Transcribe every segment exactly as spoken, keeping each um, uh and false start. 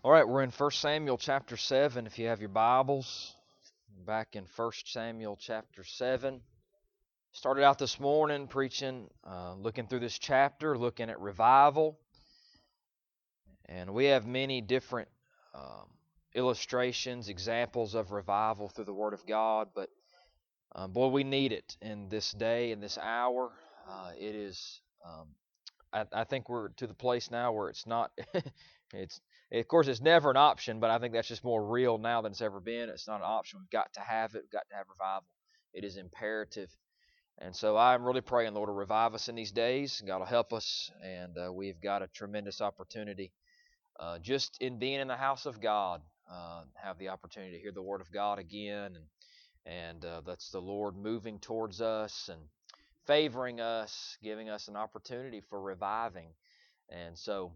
All right, we're in First Samuel chapter seven. If you have your Bibles, back in First Samuel chapter seven. Started out this morning preaching, uh, looking through this chapter, looking at revival. And we have many different um, illustrations, examples of revival through the Word of God. But um, boy, we need it in this day, in this hour. Uh, it is, um, I, I think we're to the place now where it's not, it's, of course, it's never an option, but I think that's just more real now than it's ever been. It's not an option. We've got to have it. We've got to have revival. It is imperative. And so I'm really praying, Lord, to revive us in these days. God will help us, and uh, we've got a tremendous opportunity uh, just in being in the house of God. Uh, have the opportunity to hear the Word of God again, and and uh, that's the Lord moving towards us and favoring us, giving us an opportunity for reviving. And so,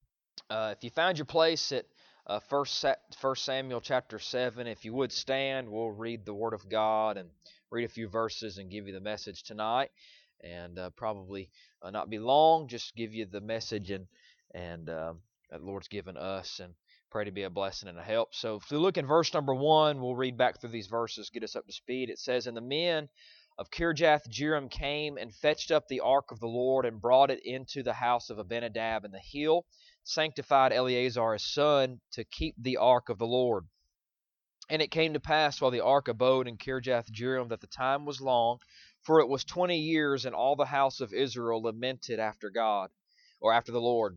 uh, if you found your place at uh, First Sa- First Samuel chapter seven, if you would stand, we'll read the Word of God and read a few verses and give you the message tonight. And uh, probably uh, not be long, just give you the message and and um, that the Lord's given us, and pray to be a blessing and a help. So if we look in verse number one, we'll read back through these verses, get us up to speed. It says, "And the men of Kirjath Jearim came and fetched up the ark of the Lord and brought it into the house of Abinadab in the hill, sanctified Eleazar his son to keep the ark of the Lord. And it came to pass while the ark abode in Kirjath Jearim that the time was long, for it was twenty years, and all the house of Israel lamented after God, or after the Lord.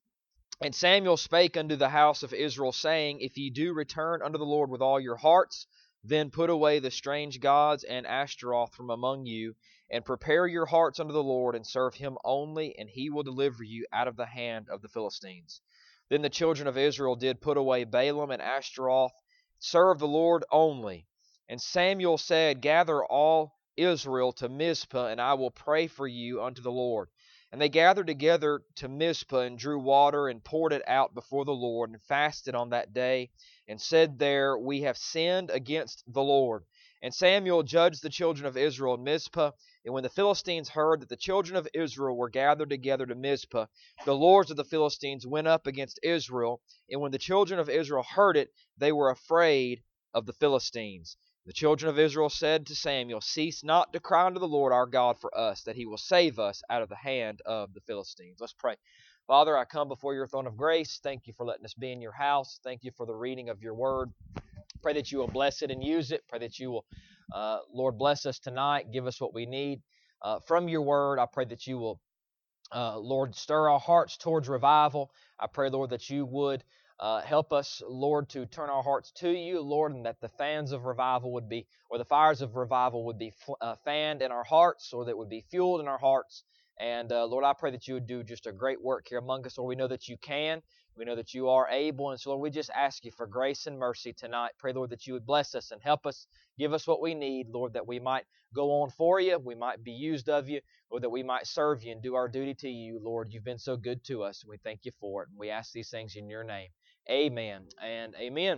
And Samuel spake unto the house of Israel, saying, If ye do return unto the Lord with all your hearts, then put away the strange gods and Ashtaroth from among you, and prepare your hearts unto the Lord, and serve him only, and he will deliver you out of the hand of the Philistines. Then the children of Israel did put away Balaam and Ashtaroth, serve the Lord only. And Samuel said, Gather all Israel to Mizpah, and I will pray for you unto the Lord. And they gathered together to Mizpah, and drew water, and poured it out before the Lord, and fasted on that day, and said there, We have sinned against the Lord. And Samuel judged the children of Israel in Mizpah. And when the Philistines heard that the children of Israel were gathered together to Mizpah, the lords of the Philistines went up against Israel. And when the children of Israel heard it, they were afraid of the Philistines. The children of Israel said to Samuel, Cease not to cry unto the Lord our God for us, that he will save us out of the hand of the Philistines. Let's pray. Father, I come before your throne of grace. Thank you for letting us be in your house. Thank you for the reading of your word. Pray that you will bless it and use it. Pray that you will, uh, Lord, bless us tonight. Give us what we need uh, from your word. I pray that you will, uh, Lord, stir our hearts towards revival. I pray, Lord, that you would uh, help us, Lord, to turn our hearts to you, Lord, and that the fans of revival would be, or the fires of revival would be uh, fanned in our hearts, or that would be fueled in our hearts. And uh, Lord, I pray that you would do just a great work here among us. Lord, we know that you can. We know that you are able. And so, Lord, we just ask you for grace and mercy tonight. Pray, Lord, that you would bless us and help us. Give us what we need, Lord, that we might go on for you. We might be used of you. Lord, that we might serve you and do our duty to you. Lord, you've been so good to us. And we thank you for it. And we ask these things in your name. Amen and amen.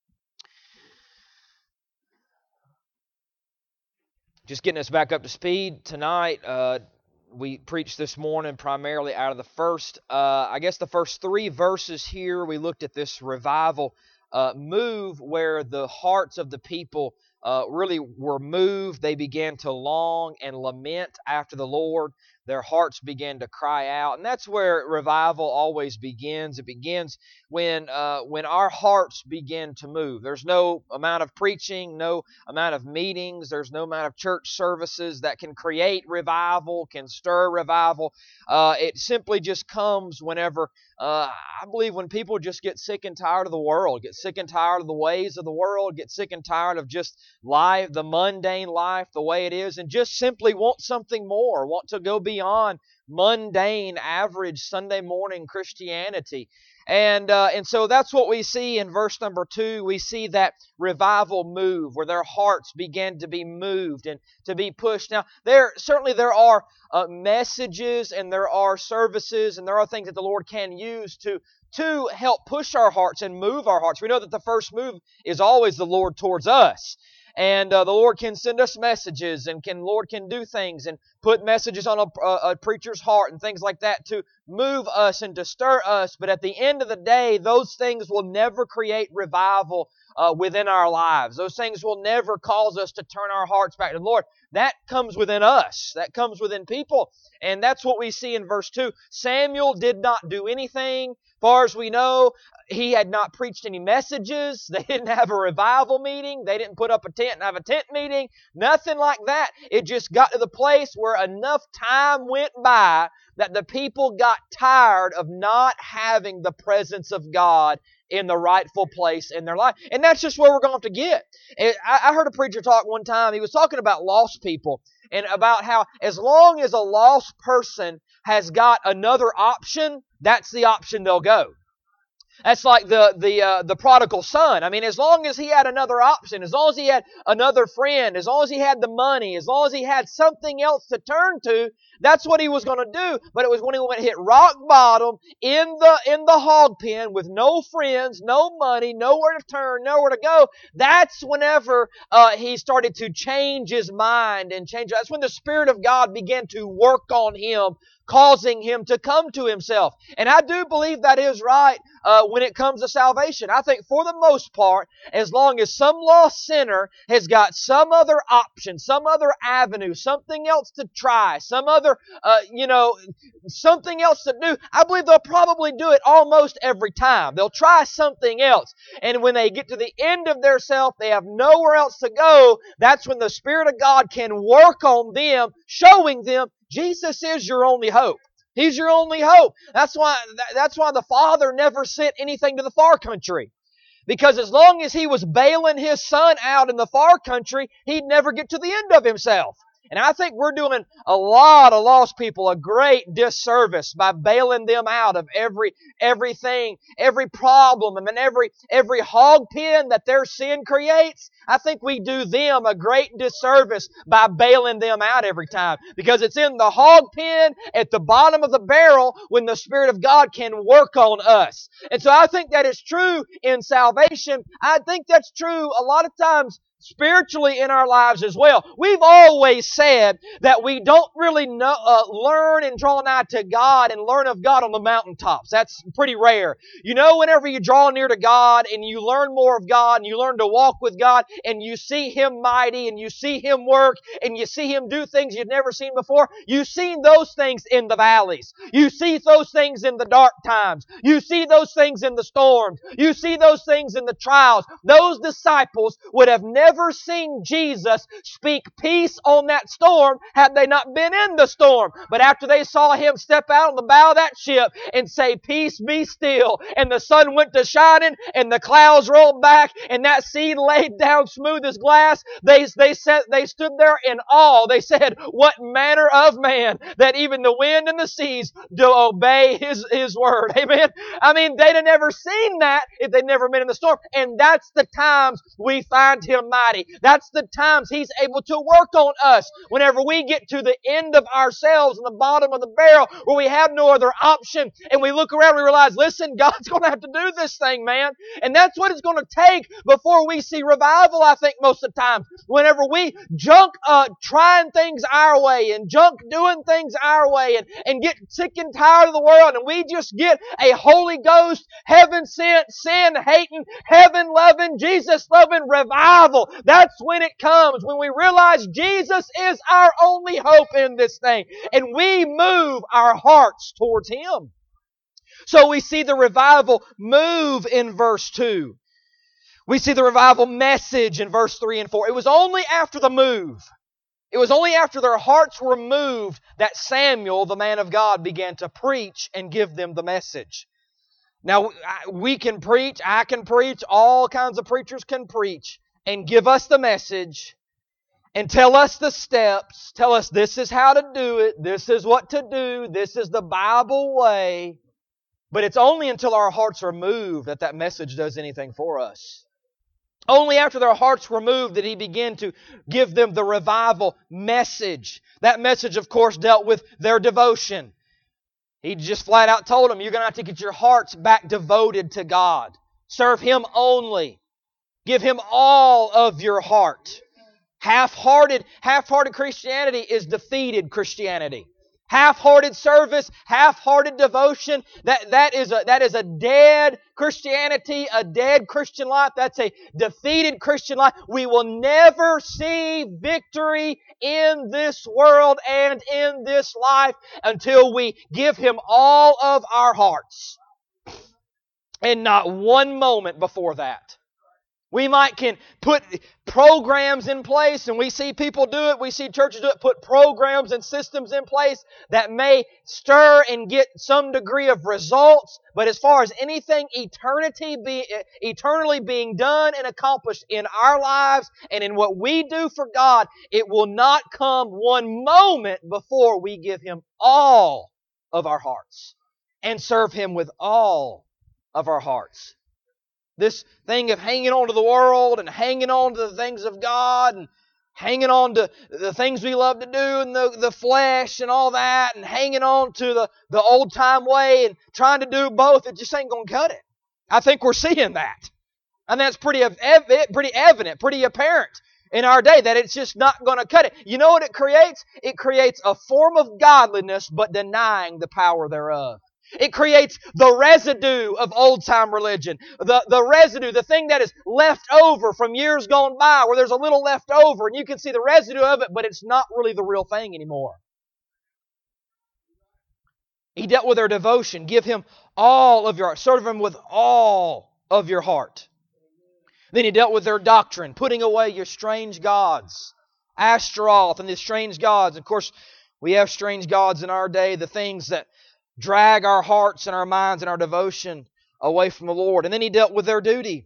Just getting us back up to speed tonight. Uh, we preached this morning primarily out of the first, uh, I guess the first three verses here. We looked at this revival uh, move where the hearts of the people uh, really were moved. They began to long and lament after the Lord. Their hearts began to cry out. And that's where revival always begins. It begins when uh, when our hearts begin to move. There's no amount of preaching, no amount of meetings, there's no amount of church services that can create revival, can stir revival. Uh, it simply just comes whenever, uh, I believe when people just get sick and tired of the world, get sick and tired of the ways of the world, get sick and tired of just life, the mundane life, the way it is, and just simply want something more, want to go beyond mundane, average Sunday morning Christianity. And uh, and so that's what we see in verse number two. We see that revival move where their hearts begin to be moved and to be pushed. Now, there certainly there are uh, messages and there are services and there are things that the Lord can use to to help push our hearts and move our hearts. We know that the first move is always the Lord towards us. And uh, the Lord can send us messages, and can Lord can do things and put messages on a, a, a preacher's heart and things like that to move us and to stir us. But at the end of the day, those things will never create revival uh, within our lives. Those things will never cause us to turn our hearts back to the Lord. That comes within us. That comes within people. And that's what we see in verse two. Samuel did not do anything. As far as we know, he had not preached any messages. They didn't have a revival meeting. They didn't put up a tent and have a tent meeting. Nothing like that. It just got to the place where enough time went by that the people got tired of not having the presence of God in the rightful place in their life. And that's just where we're going to have to get. I heard a preacher talk one time. He was talking about lost people and about how as long as a lost person has got another option, that's the option they'll go. That's like the the uh, the prodigal son. I mean, as long as he had another option, as long as he had another friend, as long as he had the money, as long as he had something else to turn to, that's what he was going to do. But it was when he went hit rock bottom in the in the hog pen with no friends, no money, nowhere to turn, nowhere to go. That's whenever uh, he started to change his mind and change. That's when the Spirit of God began to work on him, causing him to come to himself. And I do believe that is right uh, when it comes to salvation. I think for the most part, as long as some lost sinner has got some other option, some other avenue, something else to try, some other, uh, you know, something else to do, I believe they'll probably do it almost every time. They'll try something else. And when they get to the end of their self, they have nowhere else to go. That's when the Spirit of God can work on them, showing them Jesus is your only hope. He's your only hope. That's why, that's why the Father never sent anything to the far country. Because as long as He was bailing His Son out in the far country, He'd never get to the end of Himself. And I think we're doing a lot of lost people a great disservice by bailing them out of every everything, every problem, and every every hog pen that their sin creates. I think we do them a great disservice by bailing them out every time. Because it's in the hog pen at the bottom of the barrel when the Spirit of God can work on us. And so I think that is true in salvation. I think that's true a lot of times spiritually in our lives as well. We've always said that we don't really know, uh, learn and draw nigh to God and learn of God on the mountaintops. That's pretty rare. You know, whenever you draw near to God and you learn more of God and you learn to walk with God and you see Him mighty and you see Him work and you see Him do things you've never seen before, you've seen those things in the valleys. You see those things in the dark times. You see those things in the storms. You see those things in the trials. Those disciples would have never Never seen Jesus speak peace on that storm had they not been in the storm. But after they saw Him step out on the bow of that ship and say, "Peace, be still," and the sun went to shining and the clouds rolled back and that sea laid down smooth as glass, they, they, said, they stood there in awe. They said, "What manner of man that even the wind and the seas do obey His, his word." Amen. I mean, they'd have never seen that if they'd never been in the storm. And that's the times we find Him mighty. That's the times He's able to work on us. Whenever we get to the end of ourselves and the bottom of the barrel where we have no other option and we look around and we realize, listen, God's going to have to do this thing, man. And that's what it's going to take before we see revival, I think, most of the time. Whenever we junk uh, trying things our way and junk doing things our way and, and get sick and tired of the world and we just get a Holy Ghost, heaven-sent, sin-hating, heaven-loving, Jesus-loving revival. That's when it comes, when we realize Jesus is our only hope in this thing. And we move our hearts towards Him. So we see the revival move in verse two. We see the revival message in verse three and four. It was only after the move, it was only after their hearts were moved that Samuel, the man of God, began to preach and give them the message. Now, we can preach, I can preach, all kinds of preachers can preach and give us the message and tell us the steps, tell us this is how to do it, this is what to do, this is the Bible way. But it's only until our hearts are moved that that message does anything for us. Only after their hearts were moved did He begin to give them the revival message. That message, of course, dealt with their devotion. He just flat out told them, you're going to have to get your hearts back devoted to God. Serve Him only. Give Him all of your heart. Half-hearted, half-hearted Christianity is defeated Christianity. Half-hearted service, half-hearted devotion, that, that, is a, that is a dead Christianity, a dead Christian life. That's a defeated Christian life. We will never see victory in this world and in this life until we give Him all of our hearts. And not one moment before that. We might can put programs in place, and we see people do it, we see churches do it, put programs and systems in place that may stir and get some degree of results, but as far as anything eternity be, eternally being done and accomplished in our lives and in what we do for God, it will not come one moment before we give Him all of our hearts and serve Him with all of our hearts. This thing of hanging on to the world and hanging on to the things of God and hanging on to the things we love to do and the, the flesh and all that and hanging on to the, the old-time way and trying to do both, it just ain't going to cut it. I think we're seeing that. And that's pretty, ev- pretty evident, pretty apparent in our day that it's just not going to cut it. You know what it creates? It creates a form of godliness but denying the power thereof. It creates the residue of old-time religion. The, the residue, the thing that is left over from years gone by, where there's a little left over, and you can see the residue of it, but it's not really the real thing anymore. He dealt with their devotion. Give Him all of your heart. Serve Him with all of your heart. Then He dealt with their doctrine, putting away your strange gods. Ashtaroth and the strange gods. Of course, we have strange gods in our day, the things that drag our hearts and our minds and our devotion away from the Lord. And then He dealt with their duty.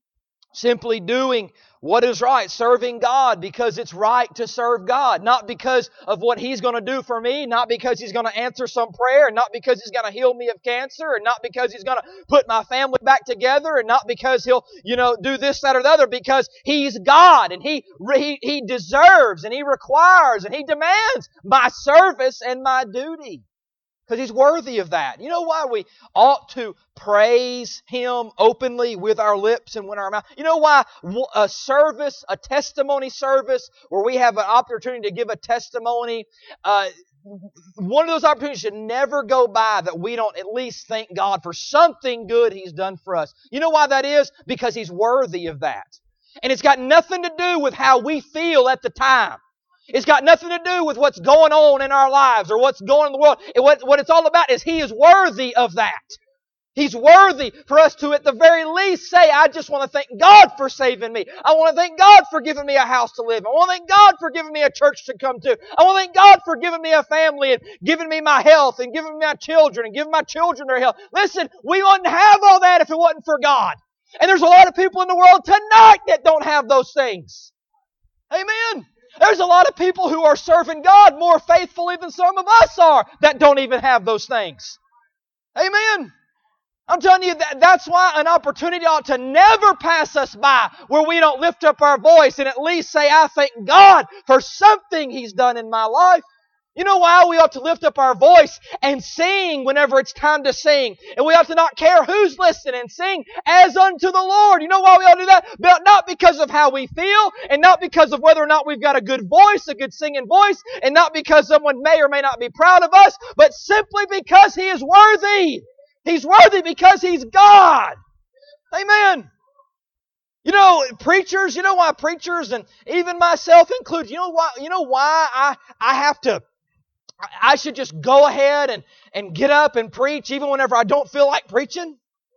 Simply doing what is right, serving God because it's right to serve God. Not because of what He's going to do for me, not because He's going to answer some prayer, not because He's going to heal me of cancer, and not because He's going to put my family back together, and not because He'll, you know, do this, that, or the other, because He's God, and He, He, He deserves, and He requires, and He demands my service and my duty. Because He's worthy of that. You know why we ought to praise Him openly with our lips and with our mouth? You know why a service, a testimony service, where we have an opportunity to give a testimony, uh, one of those opportunities should never go by that we don't at least thank God for something good He's done for us. You know why that is? Because He's worthy of that. And it's got nothing to do with how we feel at the time. It's got nothing to do with what's going on in our lives or what's going on in the world. It, what, what it's all about is He is worthy of that. He's worthy for us to at the very least say, I just want to thank God for saving me. I want to thank God for giving me a house to live in. I want to thank God for giving me a church to come to. I want to thank God for giving me a family and giving me my health and giving me my children and giving my children their health. Listen, we wouldn't have all that if it wasn't for God. And there's a lot of people in the world tonight that don't have those things. Amen. There's a lot of people who are serving God more faithfully than some of us are that don't even have those things. Amen. I'm telling you, that that's why an opportunity ought to never pass us by where we don't lift up our voice and at least say, I thank God for something He's done in my life. You know why we ought to lift up our voice and sing whenever it's time to sing. And we ought to not care who's listening and sing as unto the Lord. You know why we ought to do that? But not because of how we feel and not because of whether or not we've got a good voice, a good singing voice, and not because someone may or may not be proud of us, but simply because He is worthy. He's worthy because He's God. Amen. You know, preachers, you know why preachers and even myself included, you know why, you know why I, I have to I should just go ahead and, and get up and preach even whenever I don't feel like preaching?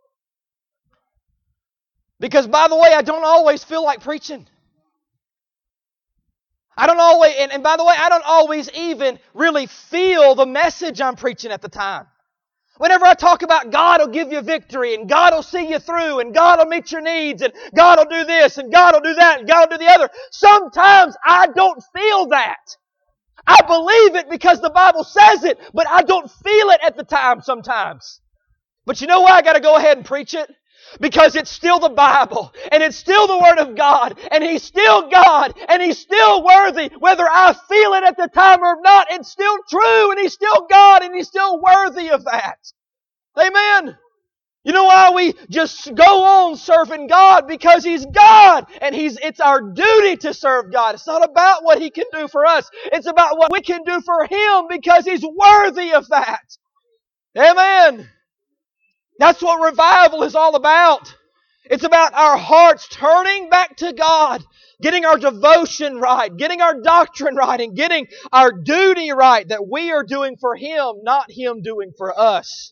Because, by the way, I don't always feel like preaching. I don't always, and, and by the way, I don't always even really feel the message I'm preaching at the time. Whenever I talk about God will give you victory and God will see you through and God will meet your needs and God will do this and God will do that and God will do the other, sometimes I don't feel that. I believe it because the Bible says it, but I don't feel it at the time sometimes. But you know why I got to go ahead and preach it? Because it's still the Bible, and it's still the Word of God, and He's still God, and He's still worthy. Whether I feel it at the time or not, it's still true, and He's still God, and He's still worthy of that. Amen. You know why we just go on serving God? Because He's God, and He's it's our duty to serve God. It's not about what He can do for us. It's about what we can do for Him because He's worthy of that. Amen. That's what revival is all about. It's about our hearts turning back to God, getting our devotion right, getting our doctrine right, and getting our duty right that we are doing for Him, not Him doing for us.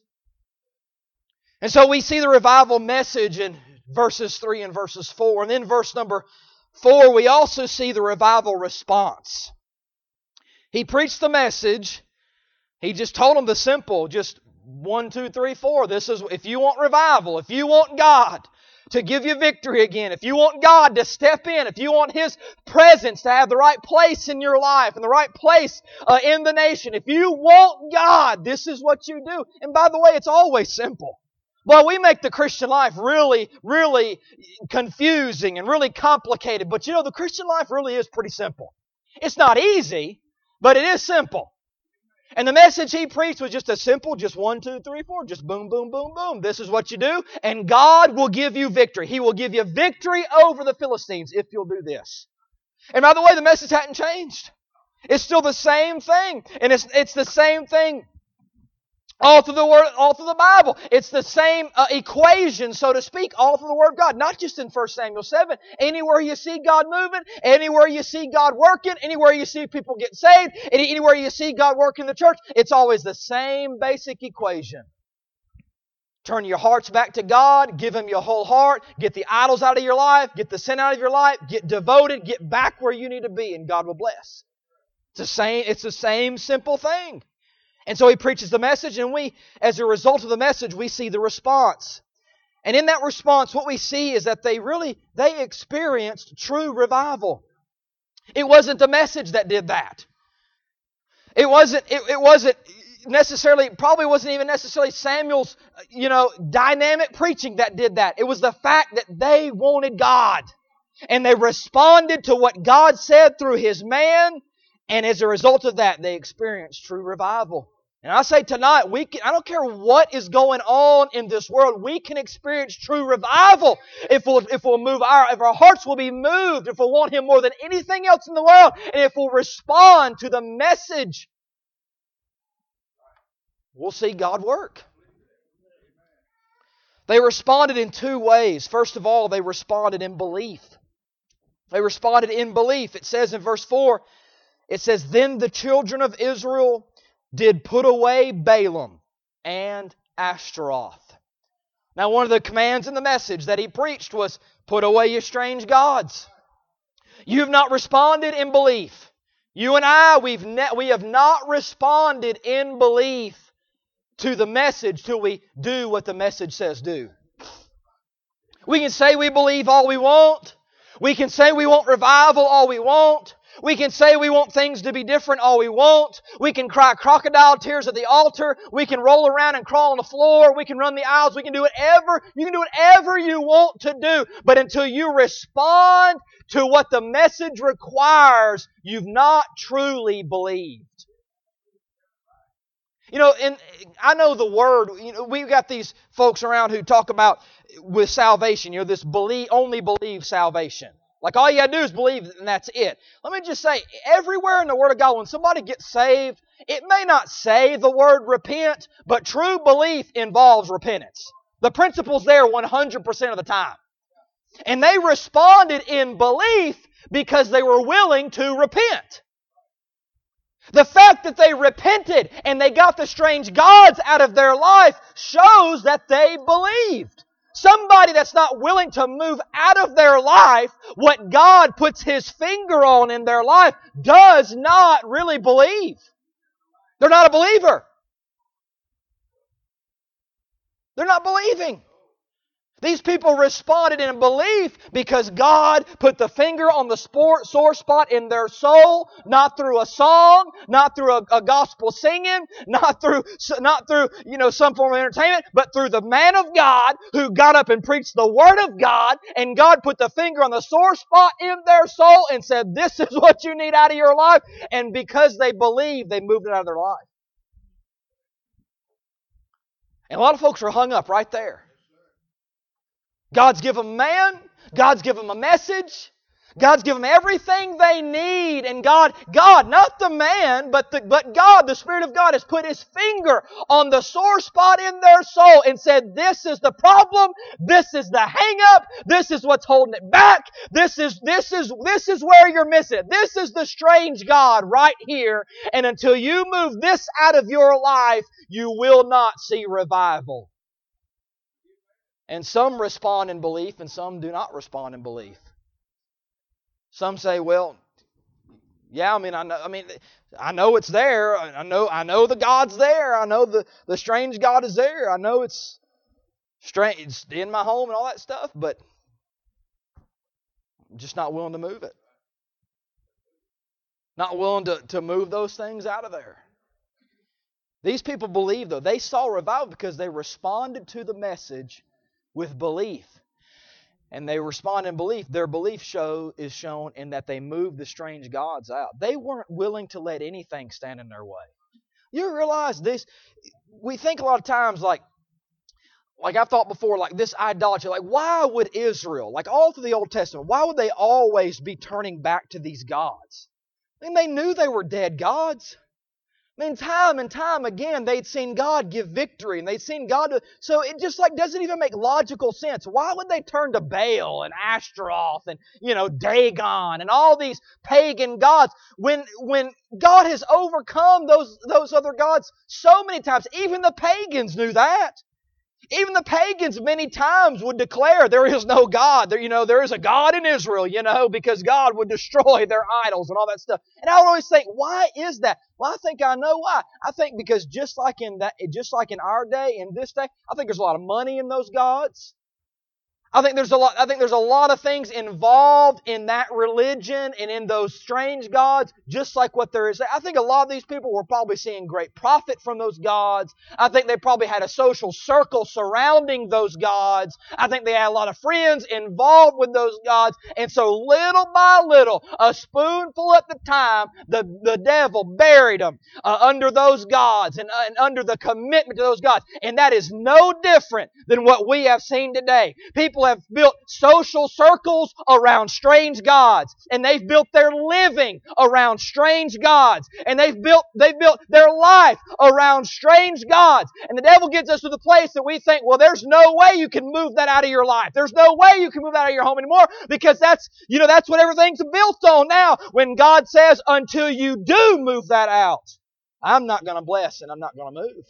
And so we see the revival message in verses three and verses four. And then verse number four, we also see the revival response. He preached the message. He just told them the simple, just one, two, three, four. This is, if you want revival, if you want God to give you victory again, if you want God to step in, if you want His presence to have the right place in your life and the right place uh, in the nation, if you want God, this is what you do. And by the way, it's always simple. Well, we make the Christian life really, really confusing and really complicated. But you know, the Christian life really is pretty simple. It's not easy, but it is simple. And the message he preached was just a simple, just one, two, three, four, just boom, boom, boom, boom. This is what you do, and God will give you victory. He will give you victory over the Philistines if you'll do this. And by the way, the message hadn't changed. It's still the same thing. And it's, it's the same thing all through the word, all through the Bible. It's the same uh, equation, so to speak, all through the Word of God. Not just in First Samuel seven. Anywhere you see God moving, anywhere you see God working, anywhere you see people get saved, any, anywhere you see God work in the church, it's always the same basic equation. Turn your hearts back to God, give Him your whole heart, get the idols out of your life, get the sin out of your life, get devoted, get back where you need to be, and God will bless. It's the same, it's the same simple thing. And so he preaches the message, and we, as a result of the message, we see the response. And in that response, what we see is that they really, they experienced true revival. It wasn't the message that did that. It wasn't, it, it wasn't necessarily, probably wasn't even necessarily Samuel's, you know, dynamic preaching that did that. It was the fact that they wanted God. And they responded to what God said through His man. And as a result of that, they experienced true revival. And I say tonight, we can, I don't care what is going on in this world, we can experience true revival if we'll, if we'll move our, if our hearts will be moved, if we'll want Him more than anything else in the world, and if we'll respond to the message, we'll see God work. They responded in two ways. First of all, they responded in belief. They responded in belief. It says in verse four, it says, "Then the children of Israel did put away Balaam and Ashtaroth." Now, one of the commands in the message that he preached was, put away your strange gods. You have not responded in belief. You and I, we've ne- we have not responded in belief to the message till we do what the message says do. We can say we believe all we want. We can say we want revival all we want. We can say we want things to be different all we want. We can cry crocodile tears at the altar. We can roll around and crawl on the floor. We can run the aisles. We can do whatever. You can do whatever you want to do. But until you respond to what the message requires, you've not truly believed. You know, and I know the word, you know, we've got these folks around who talk about with salvation, you know, this believe, only believe salvation. Like all you got to do is believe and that's it. Let me just say, everywhere in the Word of God, when somebody gets saved, it may not say the word repent, but true belief involves repentance. The principle's there one hundred percent of the time. And they responded in belief because they were willing to repent. The fact that they repented and they got the strange gods out of their life shows that they believed. Somebody that's not willing to move out of their life what God puts His finger on in their life does not really believe. They're not a believer. They're not believing. These people responded in belief because God put the finger on the sore spot in their soul, not through a song, not through a, a gospel singing, not through, not through, you know, some form of entertainment, but through the man of God who got up and preached the Word of God, and God put the finger on the sore spot in their soul and said, this is what you need out of your life. And because they believed, they moved it out of their life. And a lot of folks are hung up right there. God's given them man. God's given them a message. God's given them everything they need, and God, God, not the man, but the, but God, the Spirit of God, has put His finger on the sore spot in their soul and said, "This is the problem. This is the hang-up. This is what's holding it back. This is this is this is where you're missing it. This is the strange God right here. And until you move this out of your life, you will not see revival." And some respond in belief, and some do not respond in belief. Some say, "Well, yeah, I mean, I know, I mean, I know it's there. I know, I know the God's there. I know the, the strange God is there. I know it's strange, it's in my home and all that stuff, but I'm just not willing to move it. Not willing to, to move those things out of there." These people believe, though. They saw revival because they responded to the message with belief. And they respond in belief. Their belief show is shown in that they moved the strange gods out. They weren't willing to let anything stand in their way. You realize this? We think a lot of times like, like I've thought before, like this idolatry. Like, why would Israel, like all through the Old Testament, why would they always be turning back to these gods? I mean, they knew they were dead gods. I mean, time and time again, they'd seen God give victory, and they'd seen God do, so it just like doesn't even make logical sense. Why would they turn to Baal and Ashtaroth and, you know, Dagon and all these pagan gods when when God has overcome those those other gods so many times? Even the pagans knew that. Even the pagans many times would declare there is no God. There, you know, there is a God in Israel, you know, because God would destroy their idols and all that stuff. And I would always think, why is that? Well, I think I know why. I think because just like in that, just like in our day, in this day, I think there's a lot of money in those gods. I think there's a lot. I think there's a lot of things involved in that religion and in those strange gods, just like what there is. I think a lot of these people were probably seeing great profit from those gods. I think they probably had a social circle surrounding those gods. I think they had a lot of friends involved with those gods, and so little by little, a spoonful at the time, the the devil buried them uh, under those gods and, uh, and under the commitment to those gods. And that is no different than what we have seen today. People have built social circles around strange gods, and they've built their living around strange gods, and they've built they've built their life around strange gods. And the devil gets us to the place that we think, well, there's no way you can move that out of your life. There's no way you can move that out of your home anymore, because that's, you know, that's what everything's built on now. When God says, until you do move that out, I'm not going to bless and I'm not going to move.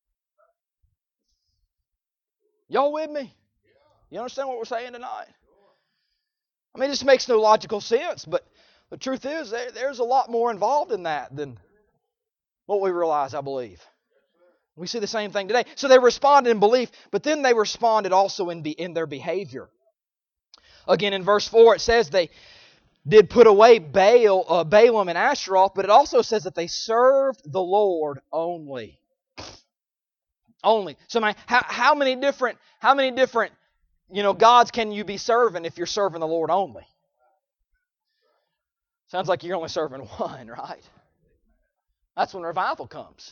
Y'all with me? You understand what we're saying tonight? I mean, it just makes no logical sense, but the truth is there, there's a lot more involved in that than what we realize, I believe. We see the same thing today. So they responded in belief, but then they responded also in, be, in their behavior. Again, in verse four, it says they did put away Baal, uh, Balaam and Ashtaroth, but it also says that they served the Lord only. Only. So my, how, how many different, how many different You know, gods can you be serving if you're serving the Lord only? Sounds like you're only serving one, right? That's when revival comes.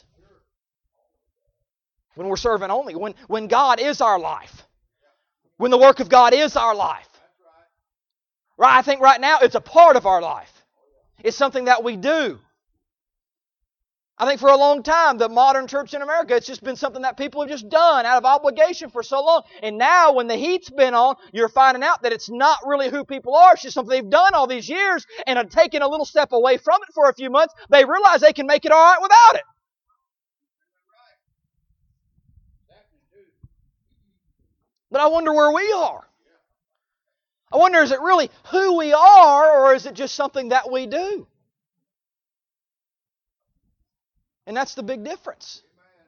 When we're serving only. When, when God is our life. When the work of God is our life. Right? I think right now it's a part of our life. It's something that we do. I think for a long time, the modern church in America, it's just been something that people have just done out of obligation for so long. And now when the heat's been on, you're finding out that it's not really who people are. It's just something they've done all these years and have taken a little step away from it for a few months. They realize they can make it all right without it. But I wonder where we are. I wonder, is it really who we are, or is it just something that we do? And that's the big difference.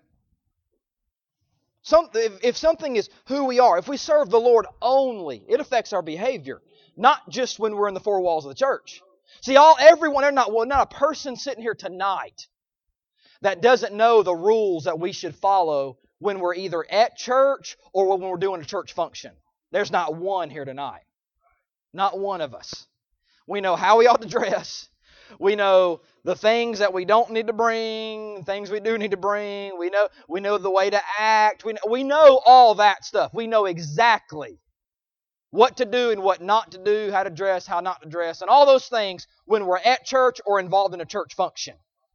Some, if, if something is who we are, if we serve the Lord only, it affects our behavior. Not just when we're in the four walls of the church. See, all everyone, there's not, well, not a person sitting here tonight that doesn't know the rules that we should follow when we're either at church or when we're doing a church function. There's not one here tonight. Not one of us. We know how we ought to dress. We know the things that we don't need to bring, things we do need to bring. We know we know the way to act. We know, we know all that stuff. We know exactly what to do and what not to do, how to dress, how not to dress, and all those things when we're at church or involved in a church function.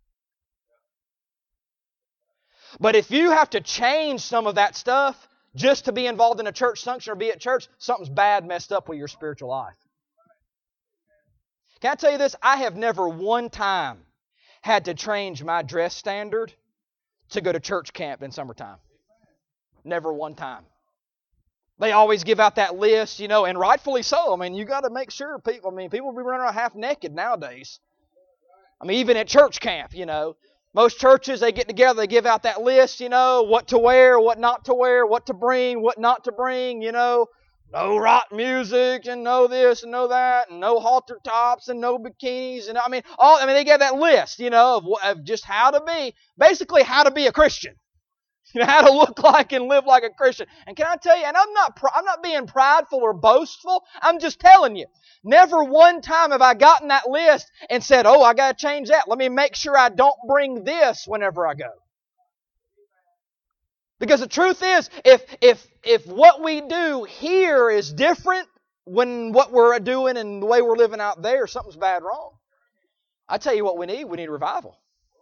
But if you have to change some of that stuff just to be involved in a church function or be at church, something's bad messed up with your spiritual life. Can I tell you this? I have never one time had to change my dress standard to go to church camp in summertime. Never one time. They always give out that list, you know, and rightfully so. I mean, you got to make sure people, I mean, people be running around half naked nowadays. I mean, even at church camp, you know. Most churches, they get together, they give out that list, you know, what to wear, what not to wear, what to bring, what not to bring, you know. No rock music and no this and no that and no halter tops and no bikinis. And I mean, all I mean, they give that list, you know, of, of just how to be, basically how to be a Christian. You know, how to look like and live like a Christian. And can I tell you, and I'm not I'm not being prideful or boastful. I'm just telling you, never one time have I gotten that list and said, oh, I got to change that. Let me make sure I don't bring this whenever I go. Because the truth is, if if if what we do here is different when what we're doing and the way we're living out there, something's bad wrong. I tell you what we need. We need revival.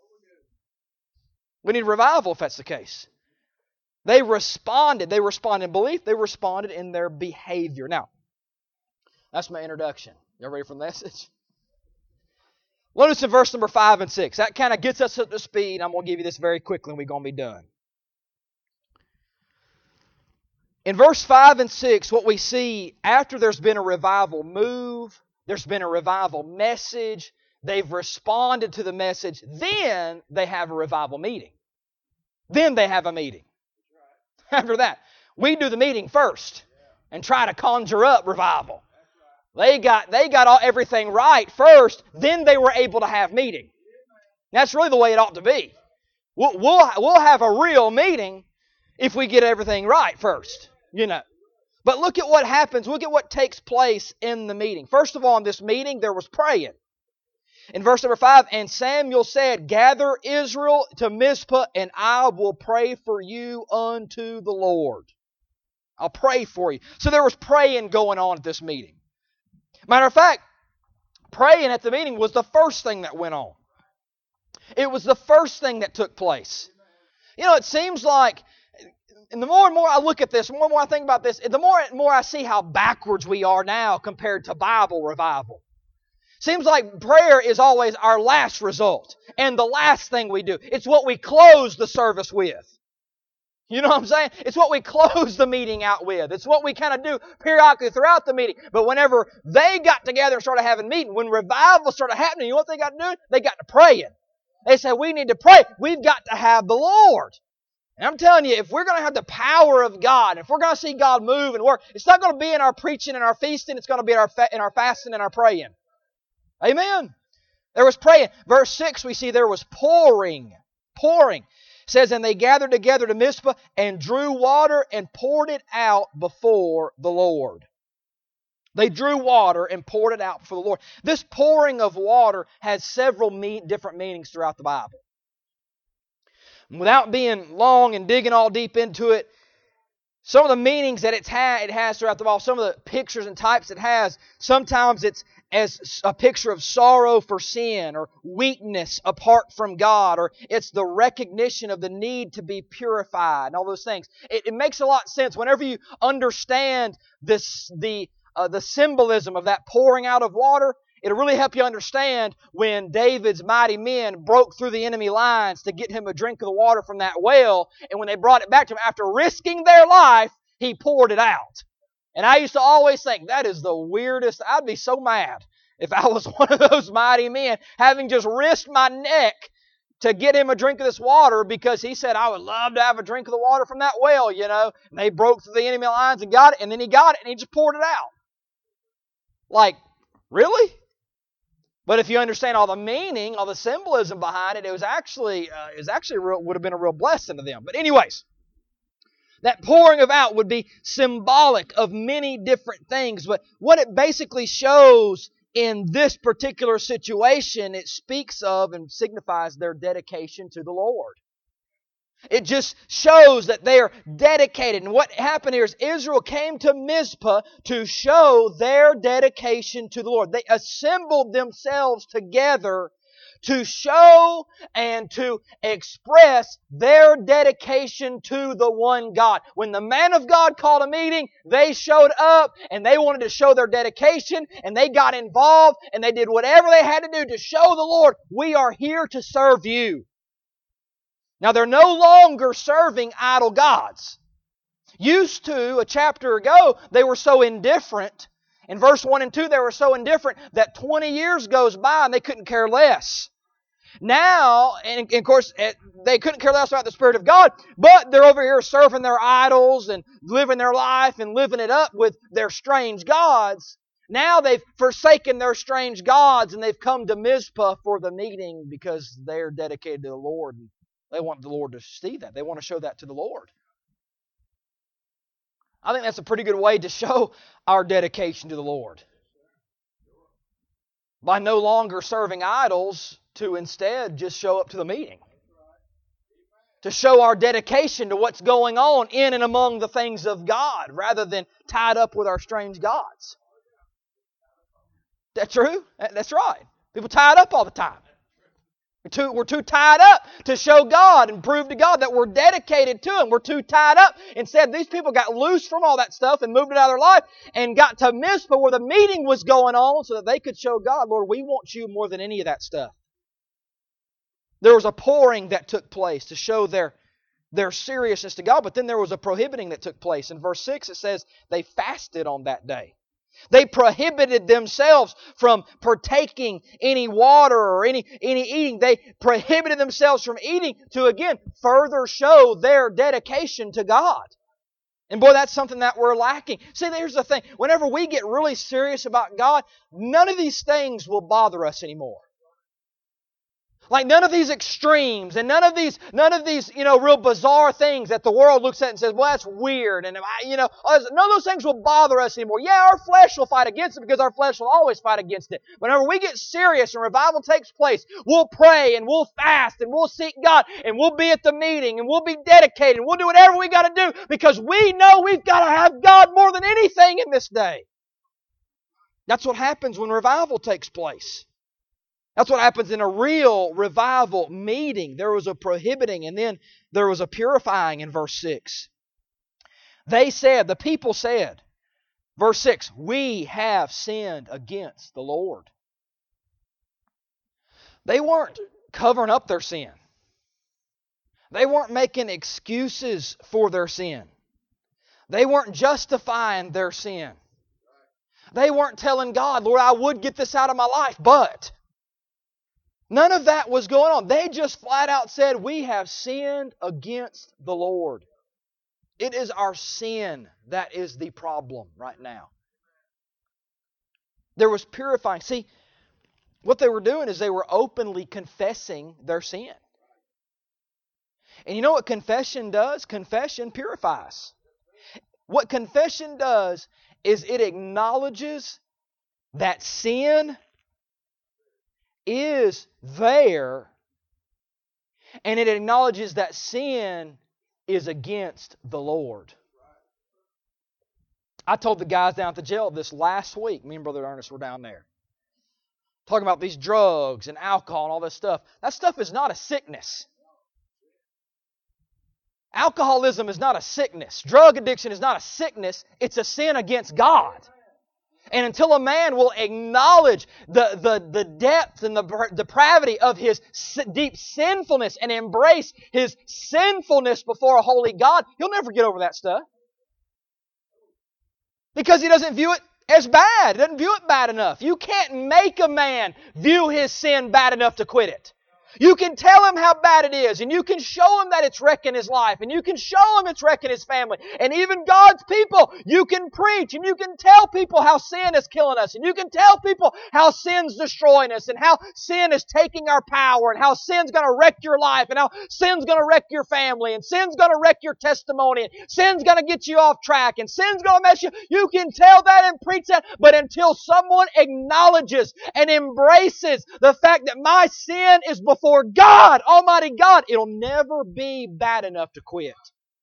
We need revival if that's the case. They responded. They responded in belief. They responded in their behavior. Now, that's my introduction. You ready for the message? Notice in verse number five and six. That kind of gets us up to speed. I'm going to give you this very quickly and we're going to be done. In verse five and six, what we see after there's been a revival move, there's been a revival message, they've responded to the message, then they have a revival meeting. Then they have a meeting. After that, we do the meeting first and try to conjure up revival. They got they got all, everything right first, then they were able to have meeting. That's really the way it ought to be. We'll, we'll, we'll have a real meeting if we get everything right first, you know. But look at what happens. Look at what takes place in the meeting. First of all, in this meeting, there was praying. In verse number five, and Samuel said, gather Israel to Mizpah, and I will pray for you unto the Lord. I'll pray for you. So there was praying going on at this meeting. Matter of fact, praying at the meeting was the first thing that went on. It was the first thing that took place. You know, it seems like, and the more and more I look at this, the more and more I think about this, the more and more I see how backwards we are now compared to Bible revival. Seems like prayer is always our last result and the last thing we do. It's what we close the service with. You know what I'm saying? It's what we close the meeting out with. It's what we kind of do periodically throughout the meeting. But whenever they got together and started having meeting, when revival started happening, you know what they got to do? They got to praying. They said, we need to pray. We've got to have the Lord. And I'm telling you, if we're going to have the power of God, if we're going to see God move and work, it's not going to be in our preaching and our feasting. It's going to be in our, fa- in our fasting and our praying. Amen. There was praying. Verse six, we see there was pouring. Pouring. It says, and they gathered together to Mizpah and drew water and poured it out before the Lord. They drew water and poured it out before the Lord. This pouring of water has several me- different meanings throughout the Bible. Without being long and digging all deep into it, some of the meanings that it's ha- it has throughout the Bible, some of the pictures and types it has, sometimes it's as a picture of sorrow for sin or weakness apart from God, or it's the recognition of the need to be purified and all those things. It, it makes a lot of sense whenever you understand this, the uh, the symbolism of that pouring out of water. It'll really help you understand when David's mighty men broke through the enemy lines to get him a drink of the water from that well, and when they brought it back to him after risking their life, he poured it out. And I used to always think, that is the weirdest. I'd be so mad if I was one of those mighty men, having just risked my neck to get him a drink of this water because he said, I would love to have a drink of the water from that well, you know. And they broke through the enemy lines and got it, and then he got it, and he just poured it out. Like, really? But if you understand all the meaning, all the symbolism behind it, it was actually, uh, it was actually real, would have been a real blessing to them. But anyways, that pouring of out would be symbolic of many different things. But what it basically shows in this particular situation, it speaks of and signifies their dedication to the Lord. It just shows that they are dedicated. And what happened here is Israel came to Mizpah to show their dedication to the Lord. They assembled themselves together to show and to express their dedication to the one God. When the man of God called a meeting, they showed up and they wanted to show their dedication and they got involved and they did whatever they had to do to show the Lord, we are here to serve you. Now they're no longer serving idol gods. Used to, a chapter ago, they were so indifferent. In verse one and two, they were so indifferent that twenty years goes by and they couldn't care less. Now, and of course, they couldn't care less about the Spirit of God, but they're over here serving their idols and living their life and living it up with their strange gods. Now they've forsaken their strange gods and they've come to Mizpah for the meeting because they're dedicated to the Lord. They want the Lord to see that. They want to show that to the Lord. I think that's a pretty good way to show our dedication to the Lord. By no longer serving idols, to instead just show up to the meeting. To show our dedication to what's going on in and among the things of God, rather than tied up with our strange gods. That's true? That's right. People tied up all the time. We're too, we're too tied up to show God and prove to God that we're dedicated to Him. We're too tied up. Instead, these people got loose from all that stuff and moved it out of their life and got to Mizpah where the meeting was going on so that they could show God, Lord, we want you more than any of that stuff. There was a pouring that took place to show their, their seriousness to God, but then there was a prohibiting that took place. In verse six it says they fasted on that day. They prohibited themselves from partaking any water or any, any eating. They prohibited themselves from eating to, again, further show their dedication to God. And boy, that's something that we're lacking. See, there's the thing. Whenever we get really serious about God, none of these things will bother us anymore. Like none of these extremes and none of these, none of these, you know, real bizarre things that the world looks at and says, well, that's weird. And, you know, none of those things will bother us anymore. Yeah, our flesh will fight against it because our flesh will always fight against it. Whenever we get serious and revival takes place, we'll pray and we'll fast and we'll seek God and we'll be at the meeting and we'll be dedicated and we'll do whatever we got to do because we know we've got to have God more than anything in this day. That's what happens when revival takes place. That's what happens in a real revival meeting. There was a prohibiting and then there was a purifying in verse six. They said, the people said, verse six, we have sinned against the Lord. They weren't covering up their sin. They weren't making excuses for their sin. They weren't justifying their sin. They weren't telling God, Lord, I would get this out of my life, but... None of that was going on. They just flat out said, we have sinned against the Lord. It is our sin that is the problem right now. There was purifying. See, what they were doing is they were openly confessing their sin. And you know what confession does? Confession purifies. What confession does is it acknowledges that sin is there, and it acknowledges that sin is against the Lord. I told the guys down at the jail this last week. Me and Brother Ernest were down there talking about these drugs and alcohol and all this stuff. That stuff is not a sickness. Alcoholism is not a sickness. Drug addiction is not a sickness. It's a sin against God. And until a man will acknowledge the, the, the depth and the depravity of his deep sinfulness and embrace his sinfulness before a holy God, he'll never get over that stuff. Because he doesn't view it as bad. He doesn't view it bad enough. You can't make a man view his sin bad enough to quit it. You can tell him how bad it is, and you can show him that it's wrecking his life, and you can show him it's wrecking his family. And even God's people, you can preach, and you can tell people how sin is killing us, and you can tell people how sin's destroying us, and how sin is taking our power, and how sin's going to wreck your life, and how sin's going to wreck your family, and sin's going to wreck your testimony, and sin's going to get you off track, and sin's going to mess you. You can tell that and preach that, but until someone acknowledges and embraces the fact that my sin is before before God, Almighty God, it'll never be bad enough to quit.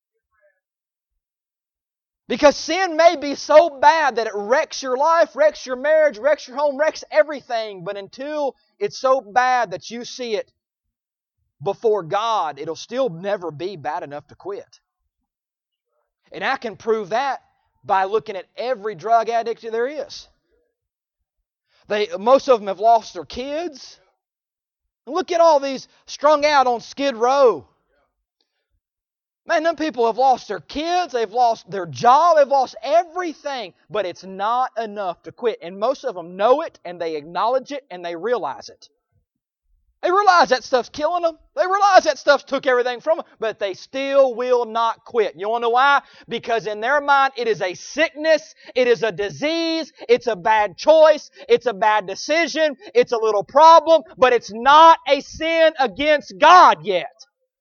Because sin may be so bad that it wrecks your life, wrecks your marriage, wrecks your home, wrecks everything. But until it's so bad that you see it before God, it'll still never be bad enough to quit. And I can prove that by looking at every drug addict there is. They, most of them have lost their kids. Look at all these strung out on Skid Row. Man, them people have lost their kids, they've lost their job, they've lost everything. But it's not enough to quit. And most of them know it, and they acknowledge it, and they realize it. They realize that stuff's killing them. They realize that stuff took everything from them. But they still will not quit. You want to know why? Because in their mind, it is a sickness. It is a disease. It's a bad choice. It's a bad decision. It's a little problem. But it's not a sin against God yet.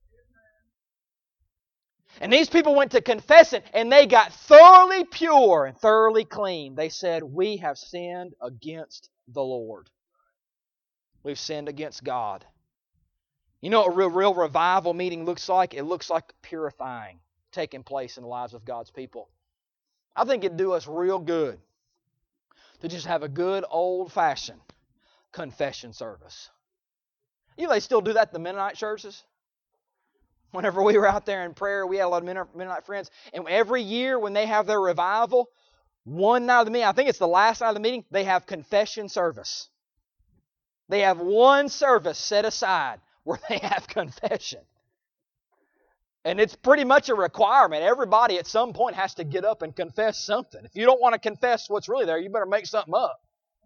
And these people went to confessing, and they got thoroughly pure and thoroughly clean. They said, we have sinned against the Lord. We've sinned against God. You know what a real, real revival meeting looks like? It looks like purifying taking place in the lives of God's people. I think it'd do us real good to just have a good old-fashioned confession service. You know they still do that at the Mennonite churches? Whenever we were out there in prayer, we had a lot of Mennonite friends. And every year when they have their revival, one night of the meeting, I think it's the last night of the meeting, they have confession service. They have one service set aside where they have confession. And it's pretty much a requirement. Everybody at some point has to get up and confess something. If you don't want to confess what's really there, you better make something up.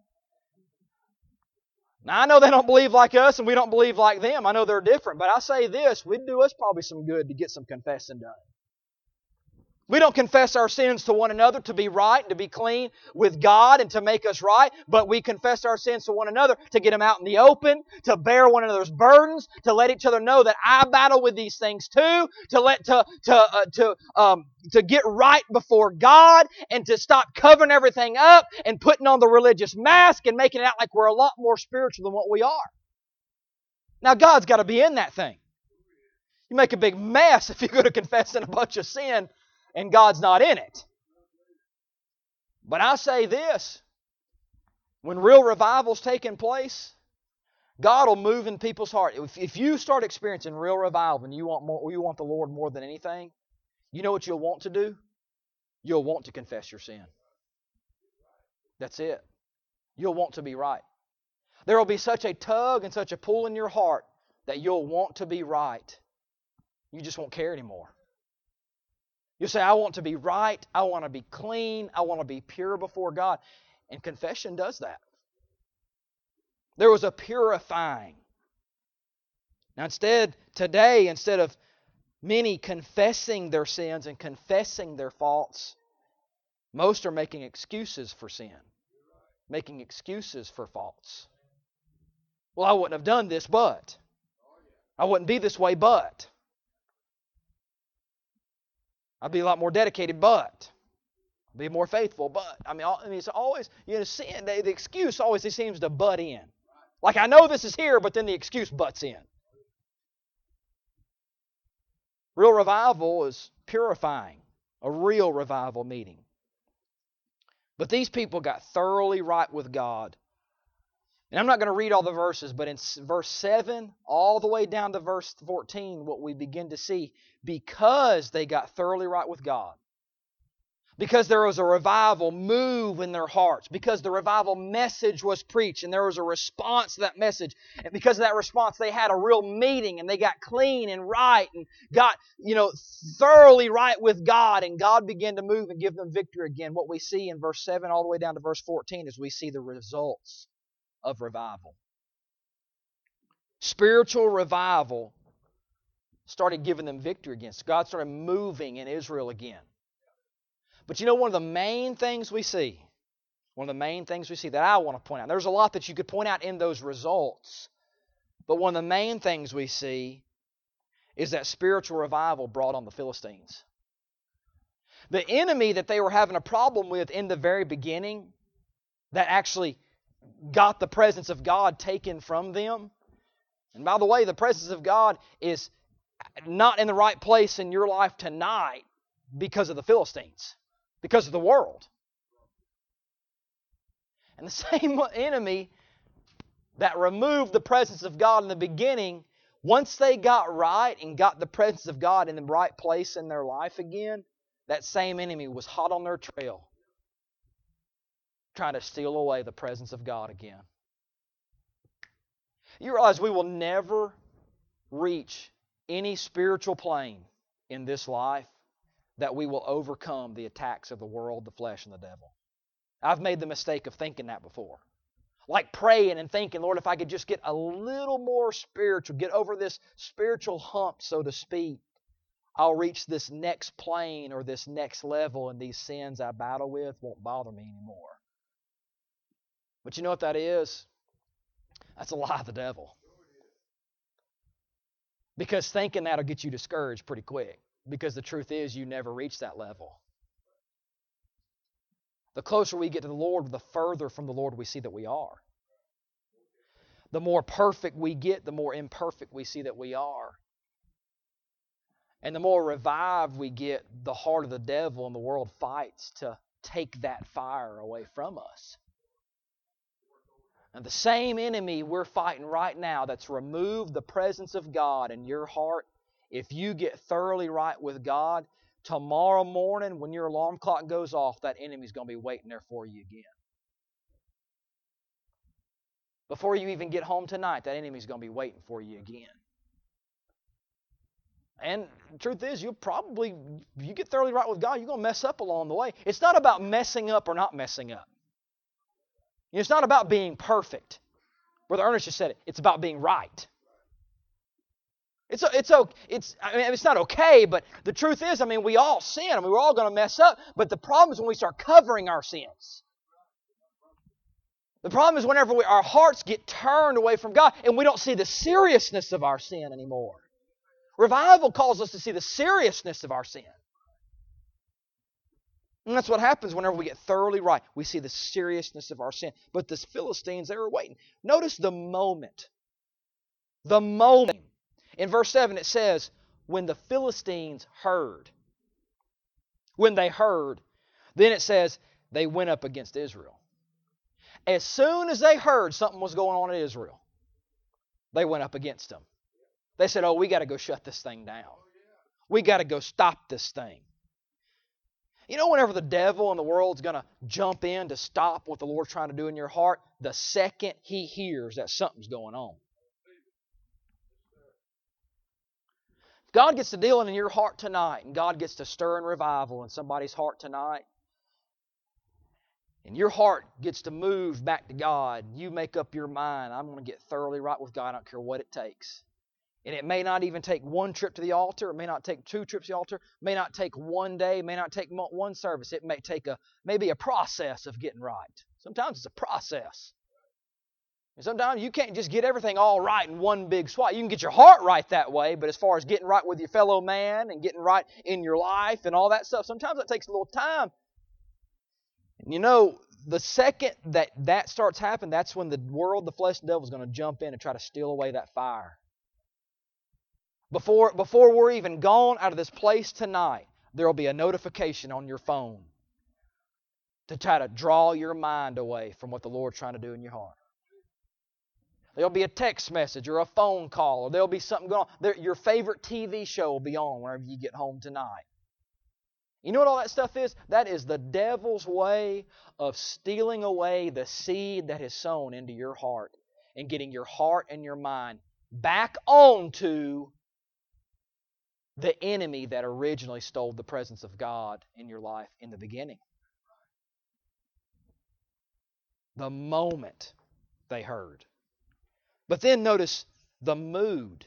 Now, I know they don't believe like us and we don't believe like them. I know they're different. But I say this, we'd do us probably some good to get some confessing done. We don't confess our sins to one another to be right and to be clean with God and to make us right, but we confess our sins to one another to get them out in the open, to bear one another's burdens, to let each other know that I battle with these things too, to let to to uh, to um to get right before God and to stop covering everything up and putting on the religious mask and making it out like we're a lot more spiritual than what we are. Now God's got to be in that thing. You make a big mess if you go to confessing a bunch of sin and God's not in it. But I say this, when real revival's taking place, God will move in people's heart. If, if you start experiencing real revival and you want more, you want the Lord more than anything, you know what you'll want to do? You'll want to confess your sin. That's it. You'll want to be right. There will be such a tug and such a pull in your heart that you'll want to be right. You just won't care anymore. You say, I want to be right, I want to be clean, I want to be pure before God. And confession does that. There was a purifying. Now instead, today, instead of many confessing their sins and confessing their faults, most are making excuses for sin. Making excuses for faults. Well, I wouldn't have done this, but. I wouldn't be this way, but. I'd be a lot more dedicated, but. I'd be more faithful, but. I mean, I mean it's always, you know, sin, the, the excuse always seems to butt in. Like, I know this is here, but then the excuse butts in. Real revival is purifying. A real revival meeting. But these people got thoroughly right with God. And I'm not going to read all the verses, but in verse seven, all the way down to verse fourteen, what we begin to see, because they got thoroughly right with God, because there was a revival move in their hearts, because the revival message was preached, and there was a response to that message, and because of that response, they had a real meeting, and they got clean and right, and got, you know, thoroughly right with God, and God began to move and give them victory again. What we see in verse seven all the way down to verse fourteen is we see the results of revival. Spiritual revival started giving them victory again. God started moving in Israel again. But you know, one of the main things we see, one of the main things we see that I want to point out, there's a lot that you could point out in those results, but one of the main things we see is that spiritual revival brought on the Philistines. The enemy that they were having a problem with in the very beginning, that actually got the presence of God taken from them, And by the way, the presence of God is not in the right place in your life tonight because of the Philistines, because of the world. And the same enemy that removed the presence of God in the beginning, once they got right and got the presence of God in the right place in their life again, that same enemy was hot on their trail, trying to steal away the presence of God again. You realize we will never reach any spiritual plane in this life that we will overcome the attacks of the world, the flesh, and the devil. I've made the mistake of thinking that before. Like praying and thinking, Lord, if I could just get a little more spiritual, get over this spiritual hump, so to speak, I'll reach this next plane or this next level, and these sins I battle with won't bother me anymore. But you know what that is? That's a lie of the devil. Because thinking that'll get you discouraged pretty quick. Because the truth is, you never reach that level. The closer we get to the Lord, the further from the Lord we see that we are. The more perfect we get, the more imperfect we see that we are. And the more revived we get, the harder the devil and the world fights to take that fire away from us. And the same enemy we're fighting right now that's removed the presence of God in your heart, if you get thoroughly right with God, tomorrow morning when your alarm clock goes off, that enemy's going to be waiting there for you again. Before you even get home tonight, that enemy's going to be waiting for you again. And the truth is, you'll probably, if you get thoroughly right with God, you're going to mess up along the way. It's not about messing up or not messing up. It's not about being perfect. Brother Ernest just said it. It's about being right. It's it's it's I mean it's not okay, but the truth is, I mean, we all sin. I mean, we're all going to mess up. But the problem is when we start covering our sins. The problem is whenever we, our hearts get turned away from God and we don't see the seriousness of our sin anymore. Revival calls us to see the seriousness of our sin. And that's what happens whenever we get thoroughly right. We see the seriousness of our sin. But the Philistines, they were waiting. Notice the moment. The moment. In verse seven it says, when the Philistines heard. When they heard. Then it says, they went up against Israel. As soon as they heard something was going on in Israel, they went up against them. They said, oh, we got to go shut this thing down. We got to go stop this thing. You know, whenever the devil and the world's going to jump in to stop what the Lord's trying to do in your heart, the second he hears that something's going on. If God gets to dealing in your heart tonight, and God gets to stirring revival in somebody's heart tonight, and your heart gets to move back to God, you make up your mind, I'm going to get thoroughly right with God, I don't care what it takes. And it may not even take one trip to the altar. It may not take two trips to the altar. It may not take one day. It may not take one service. It may take a maybe a process of getting right. Sometimes it's a process. And sometimes you can't just get everything all right in one big swat. You can get your heart right that way, but as far as getting right with your fellow man and getting right in your life and all that stuff, sometimes that takes a little time. And you know, the second that that starts happening, that's when the world, the flesh, and the devil is going to jump in and try to steal away that fire. Before, before we're even gone out of this place tonight, there will be a notification on your phone to try to draw your mind away from what the Lord's trying to do in your heart. There'll be a text message or a phone call, or there'll be something going on. There, your favorite T V show will be on whenever you get home tonight. You know what all that stuff is? That is the devil's way of stealing away the seed that is sown into your heart and getting your heart and your mind back onto the enemy that originally stole the presence of God in your life in the beginning. The moment they heard. But then notice the mood.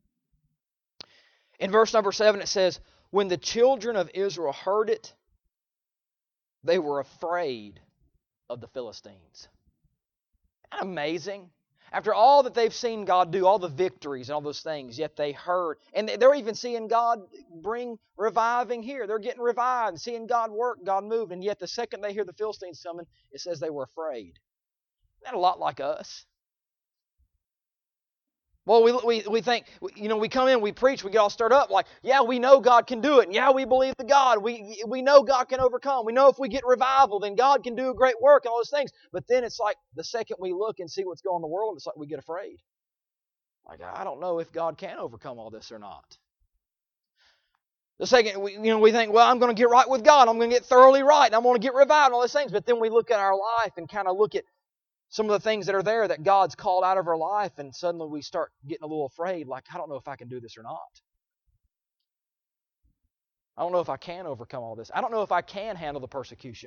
In verse number seven it says, when the children of Israel heard it, they were afraid of the Philistines. Isn't that amazing? After all that they've seen God do, all the victories and all those things, yet they heard. And they're even seeing God bring reviving here. They're getting revived, seeing God work, God move. And yet the second they hear the Philistines coming, it says they were afraid. Isn't that a lot like us? Well, we, we, we think, you know, we come in, we preach, we get all stirred up like, yeah, we know God can do it. And yeah, we believe the God. We, we know God can overcome. We know if we get revival, then God can do a great work and all those things. But then it's like the second we look and see what's going on in the world, it's like we get afraid. Like, I don't know if God can overcome all this or not. The second, we, you know, we think, well, I'm going to get right with God. I'm going to get thoroughly right. And I'm going to get revived and all those things. But then we look at our life and kind of look at some of the things that are there that God's called out of our life, and suddenly we start getting a little afraid, like, I don't know if I can do this or not. I don't know if I can overcome all this. I don't know if I can handle the persecution.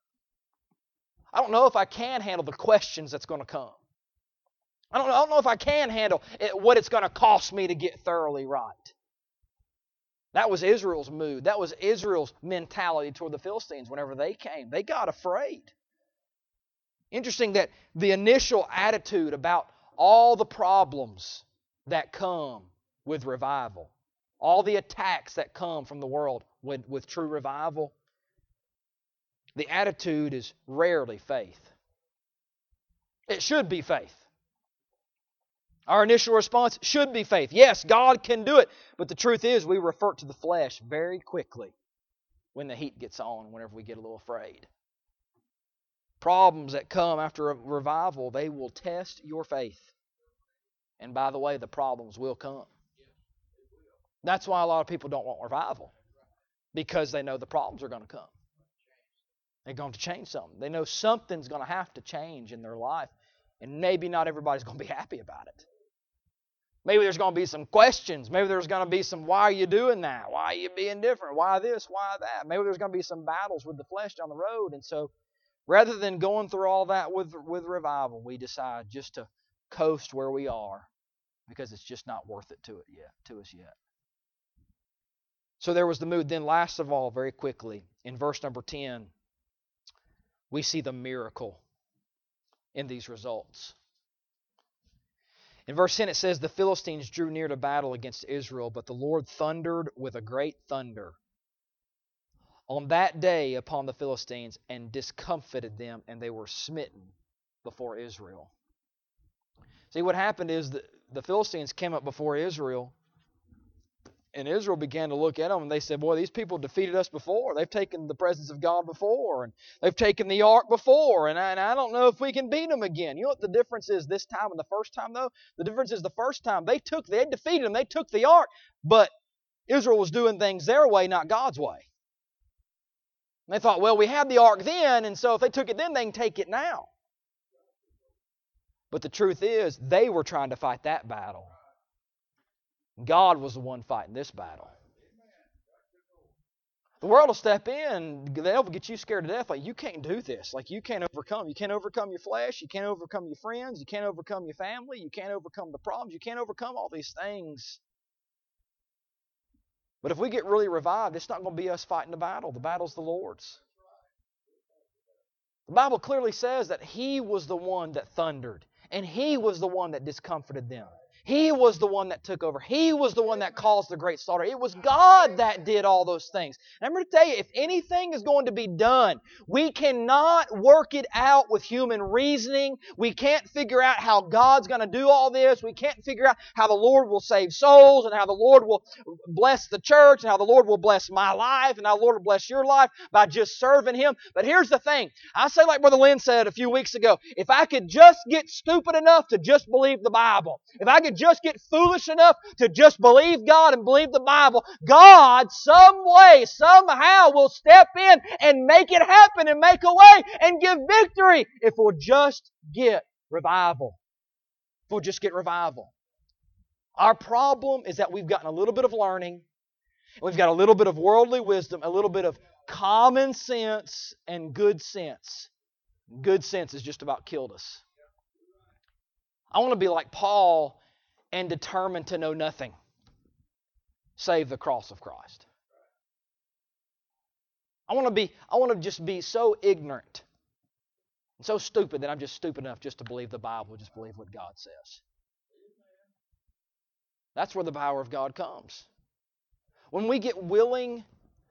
I don't know if I can handle the questions that's going to come. I don't know, I don't know if I can handle it, what it's going to cost me to get thoroughly right. That was Israel's mood. That was Israel's mentality toward the Philistines whenever they came. They got afraid. Interesting that the initial attitude about all the problems that come with revival, all the attacks that come from the world with, with true revival, the attitude is rarely faith. It should be faith. Our initial response should be faith. Yes, God can do it. But the truth is we revert to the flesh very quickly when the heat gets on, whenever we get a little afraid. Problems that come after a revival, they will test your faith. And by the way, the problems will come. That's why a lot of people don't want revival. Because they know the problems are going to come. They're going to change something. They know something's going to have to change in their life. And maybe not everybody's going to be happy about it. Maybe there's going to be some questions. Maybe there's going to be some, why are you doing that? Why are you being different? Why this? Why that? Maybe there's going to be some battles with the flesh down the road. And so rather than going through all that with, with revival, we decide just to coast where we are because it's just not worth it to it yet, to us yet. So there was the mood. Then last of all, very quickly, in verse number ten, we see the miracle in these results. In verse ten it says, the Philistines drew near to battle against Israel, but the Lord thundered with a great thunder on that day upon the Philistines and discomfited them, and they were smitten before Israel. See, what happened is the, the Philistines came up before Israel, and Israel began to look at them, and they said, boy, these people defeated us before. They've taken the presence of God before, and they've taken the ark before, and I, and I don't know if we can beat them again. You know what the difference is this time and the first time, though? The difference is the first time they took, they defeated them, they took the ark, but Israel was doing things their way, not God's way. And they thought, well, we had the ark then, and so if they took it then, they can take it now. But the truth is, they were trying to fight that battle. God was the one fighting this battle. The world will step in, they'll get you scared to death. Like, you can't do this. Like, you can't overcome. You can't overcome your flesh. You can't overcome your friends. You can't overcome your family. You can't overcome the problems. You can't overcome all these things. But if we get really revived, it's not going to be us fighting the battle. The battle's the Lord's. The Bible clearly says that He was the one that thundered, and He was the one that discomforted them. He was the one that took over. He was the one that caused the great slaughter. It was God that did all those things. And I'm going to tell you, if anything is going to be done, we cannot work it out with human reasoning. We can't figure out how God's going to do all this. We can't figure out how the Lord will save souls and how the Lord will bless the church and how the Lord will bless my life and how the Lord will bless your life by just serving Him. But here's the thing. I say like Brother Lynn said a few weeks ago, if I could just get stupid enough to just believe the Bible, if I could just get foolish enough to just believe God and believe the Bible, God some way, somehow will step in and make it happen and make a way and give victory if we'll just get revival. If we'll just get revival. Our problem is that we've gotten a little bit of learning, we've got a little bit of worldly wisdom, a little bit of common sense and good sense. Good sense has just about killed us. I want to be like Paul and determined to know nothing save the cross of Christ. I want to be, I want to just be so ignorant and so stupid that I'm just stupid enough just to believe the Bible, just believe what God says. That's where the power of God comes. When we get willing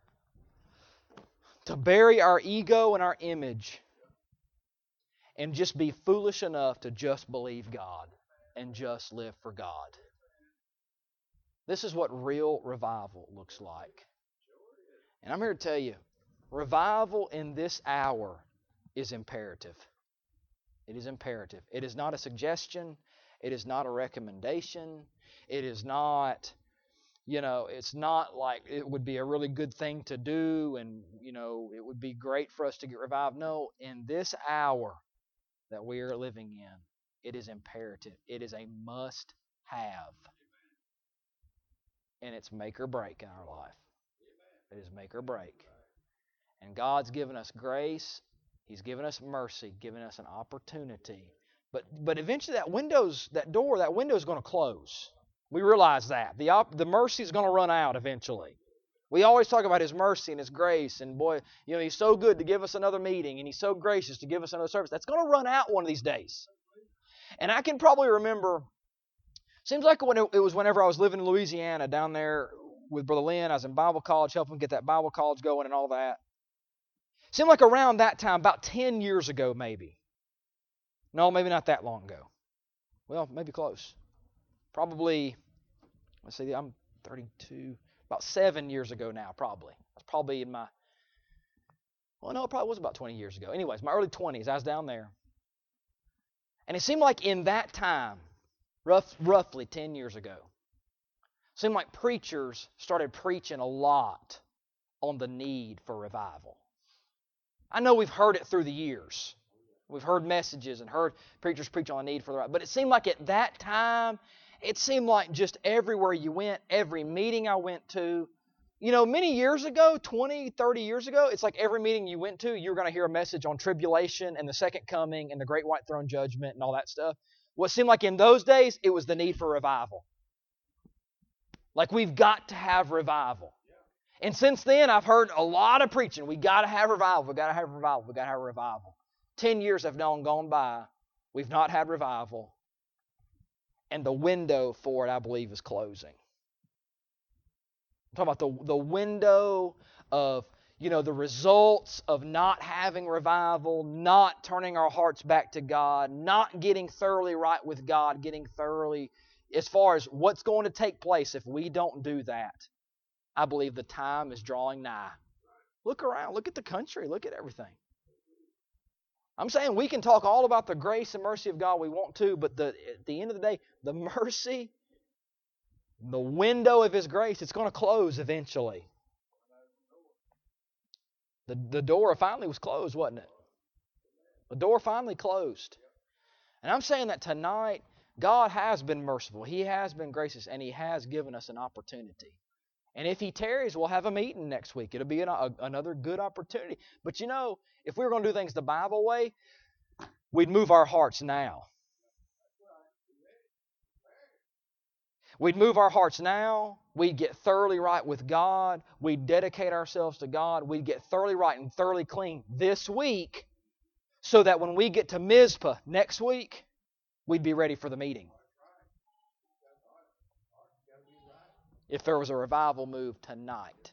to bury our ego and our image and just be foolish enough to just believe God and just live for God. This is what real revival looks like. And I'm here to tell you, revival in this hour is imperative. It is imperative. It is not a suggestion. It is not a recommendation. It is not, you know, it's not like it would be a really good thing to do and, you know, it would be great for us to get revived. No, in this hour that we are living in, it is imperative. It is a must-have. And it's make or break in our life. It is make or break. And God's given us grace. He's given us mercy, given us an opportunity. But but eventually that window's, that door, that window is going to close. We realize that. The, op, the mercy is going to run out eventually. We always talk about His mercy and His grace. And boy, you know, He's so good to give us another meeting. And He's so gracious to give us another service. That's going to run out one of these days. And I can probably remember, seems like when it, it was whenever I was living in Louisiana down there with Brother Lynn. I was in Bible college, helping him get that Bible college going and all that. Seemed like around that time, about ten years ago maybe. No, maybe not that long ago. Well, maybe close. Probably, let's see, I'm thirty-two, about seven years ago now, probably. I was probably in my, well, no, it probably was about twenty years ago. Anyways, my early twenties, I was down there. And it seemed like in that time, rough, roughly ten years ago, it seemed like preachers started preaching a lot on the need for revival. I know we've heard it through the years. We've heard messages and heard preachers preach on the need for the right. But it seemed like at that time, it seemed like just everywhere you went, every meeting I went to, you know, many years ago, twenty, thirty years ago, it's like every meeting you went to, you were going to hear a message on tribulation and the second coming and the great white throne judgment and all that stuff. Well, it seemed like in those days, it was the need for revival. Like we've got to have revival. And since then, I've heard a lot of preaching. We got to have revival. We got to have revival. We got to have revival. Ten years have now gone by. We've not had revival. And the window for it, I believe, is closing. I'm talking about the, the window of, you know, the results of not having revival, not turning our hearts back to God, not getting thoroughly right with God, getting thoroughly, as far as what's going to take place if we don't do that. I believe the time is drawing nigh. Look around. Look at the country. Look at everything. I'm saying we can talk all about the grace and mercy of God we want to, but the, at the end of the day, the mercy, the window of His grace, it's going to close eventually. The, the door finally was closed, wasn't it? The door finally closed. And I'm saying that tonight, God has been merciful. He has been gracious, and He has given us an opportunity. And if He tarries, we'll have a meeting next week. It'll be an, a, another good opportunity. But you know, if we were going to do things the Bible way, we'd move our hearts now. We'd move our hearts now. We'd get thoroughly right with God. We'd dedicate ourselves to God. We'd get thoroughly right and thoroughly clean this week so that when we get to Mizpah next week, we'd be ready for the meeting. If there was a revival move tonight.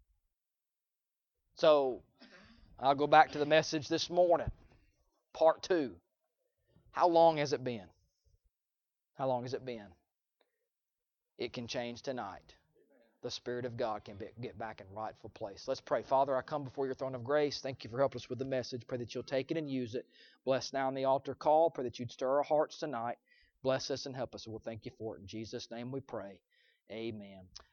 So, I'll go back to the message this morning. Part two. How long has it been? How long has it been? It can change tonight. The Spirit of God can be, get back in rightful place. Let's pray. Father, I come before your throne of grace. Thank you for helping us with the message. Pray that you'll take it and use it. Bless now in the altar call. Pray that you'd stir our hearts tonight. Bless us and help us. And we'll thank you for it. In Jesus' name we pray. Amen.